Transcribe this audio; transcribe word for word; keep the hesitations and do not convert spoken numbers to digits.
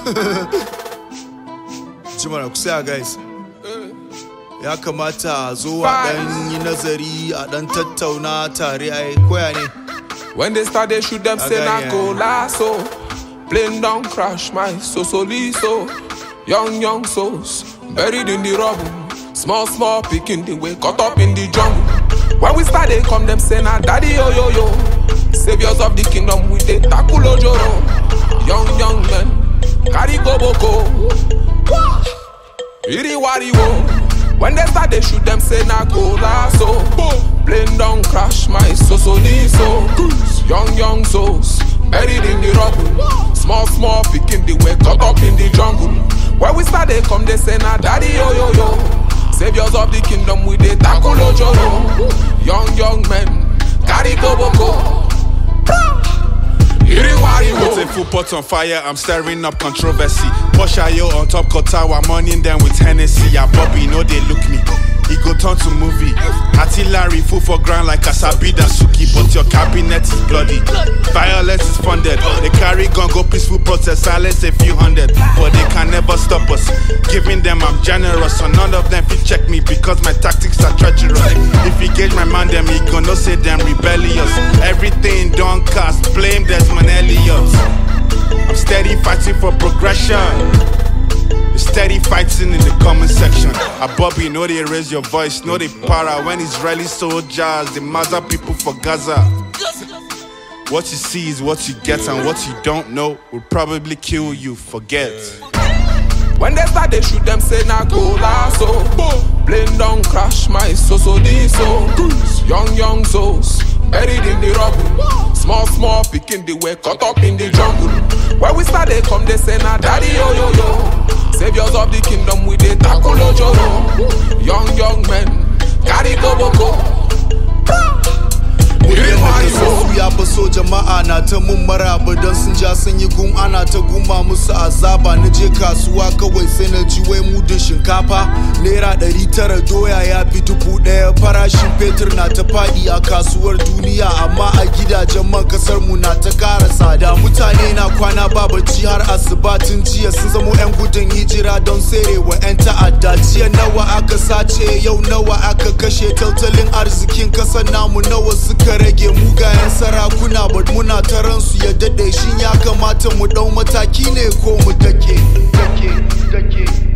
Jimara, kusa guys. Ya kamata zo a dan yi nazari a dan tattauna tare ai koya ne. When they start they shoot them say na go lasso. Plane down crash my so so so. Young young souls buried in the rubble. Small small picking the way caught up in the jungle. When we start they come them say na daddy yo yo yo. Saviors of the kingdom with the tackle ojoro. Young young men carry go boko. Iri wari wo. When they start they shoot them say na go lasso. Plane down crash my so so so. Young young souls buried in the rubble. Small small picking the way caught up in the jungle. When we start they come they say na daddy yo yo yo. Saviors of the kingdom with the tackle ojoro. Young young men carry go boko. With a full pot on fire, I'm stirring up controversy. Poshayo on top Kotawa, morning them with Hennessy. Yeah, Bobby, know they look me. He go turn to movie. Artillery full for ground like Asabi Dasuki, but your cabinet is bloody. Violence is funded. They carry gun, go peaceful protest, silence a few hundred, but they can never stop us. Giving them I'm generous, so none of them fit check me because my tactics are treacherous. If you gauge my man, them he gonna say them rebellious. Everything don't cast, blame Desmond Elliott. I'm steady fighting for progression. Steady fighting in the comment section. A Bobby, know they raise your voice, know they para when Israeli soldiers, they murder people for Gaza. What you see is what you get, and what you don't know will probably kill you. Forget. When they start they shoot them say na go lasso. Plane down crash my so so so. Young young souls buried in the rubble. Small small picking the way caught up in the jungle. When we start they come they say na daddy yo yo yo. Saviors of the kingdom with the tackle ojoro. Young young men carry go boko. Ya baso jama'a na ta mun maraba don sun ja sun yi gun ana ta guma musu azaba. Na je kasuwa kawai sai na ji wai mudun shinkafa naira ɗari tara, doya ya fi dubu ɗaya. Farashin fetur na ta faɗi a kasuwar duniya, amma a gidajen man kasar mu na ta ƙara tsada. Mutane na kwana ba bacci har asuba, tun jiya sun zamo 'yan gudun hijira don serewa 'yan ta'adda. Jiya nawa aka sace, yau nawa aka kashe, tattalin arzikin kasar namu nawa suka rage. Mugayen sarakuna but muna ta ransu ya dade. Shin ya kamata mu dau mataki ne ko mu take take take